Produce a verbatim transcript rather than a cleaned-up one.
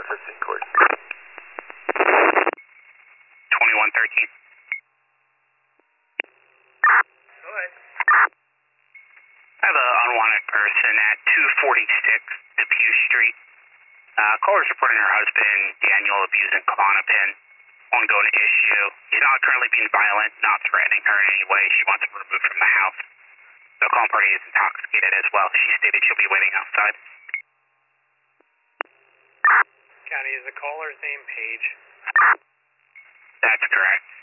fifteen court. twenty-one thirteen. Go ahead. I have an unwanted person at two forty-six Depew Street. Uh, caller's reporting her husband, Daniel, abusing Klonopin. Ongoing issue. He's not currently being violent, not threatening her in any way. She wants him removed from the house. The calling party is intoxicated as well. She stated she'll be waiting outside. County, is the caller's name Paige? That's correct.